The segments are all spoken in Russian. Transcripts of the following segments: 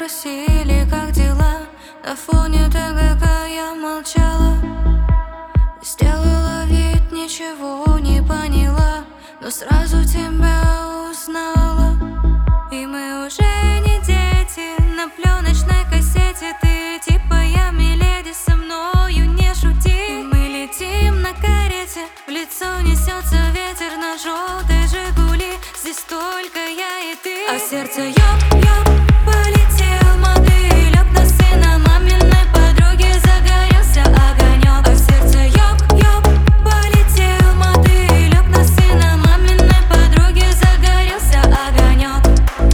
спросили, как дела. На фоне ТГК я молчала, сделала вид, ничего не поняла, но сразу тебя узнала. И мы уже не дети, на пленочной кассете ты типа я миледи, со мною не шути. И мы летим на карете, в лицо несется ветер на желтой Жигули. Здесь только я и ты, а сердце ёп-ёп полетел мотылёк. На сына маминой подруги загорелся огонек. А сердце ёп-ёп полетел мотылёк. На сына маминой подруги загорелся огонек.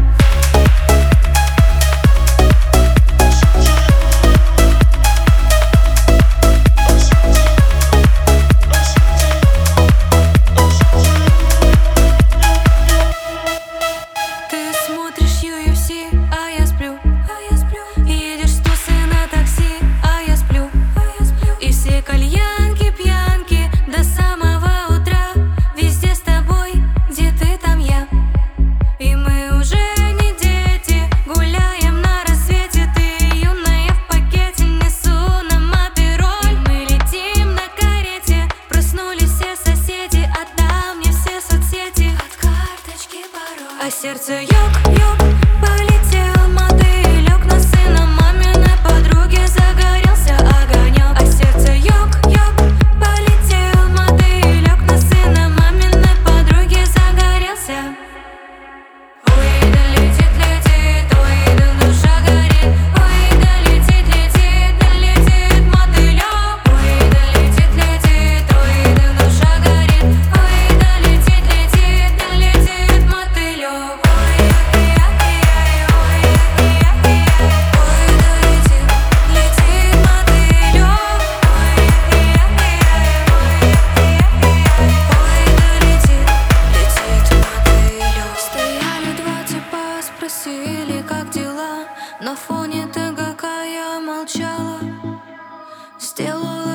Ты смотришь UFC, а я сплю. Едешь с тусы на такси, а я сплю. И все кальянки, пьянки до самого утра. Везде с тобой, где ты, там я. И мы уже не дети, гуляем на рассвете. Ты юная в пакете, несу нам апероль. И мы летим на карете, проснулись все соседи. Отдам мне все соцсети, от карточки пароль. А сердце ёк-ёк полетел мотылёк. На сына маминой подруги загорелся огонек. А сердце ёк-ёк полетел мотылёк. На сына маминой подруги загорелся. Ой, да летит, летит, ой, да душа горит. Ой, да летит, летит, да летит мотылёк. Ой, да летит, летит, ой, да душа горит. Ой, да летит, летит, да летит мотылёк. Ой, ай-яй-яй, ой, ай-яй-яй, ой, да летит, летит мотылёк. Ой, ай-яй-яй, ой, ай-яй-яй, ой, да летит, летит мотылёк. Стояли два типа, спросили, как дела. На фоне ТГК я молчала, сделала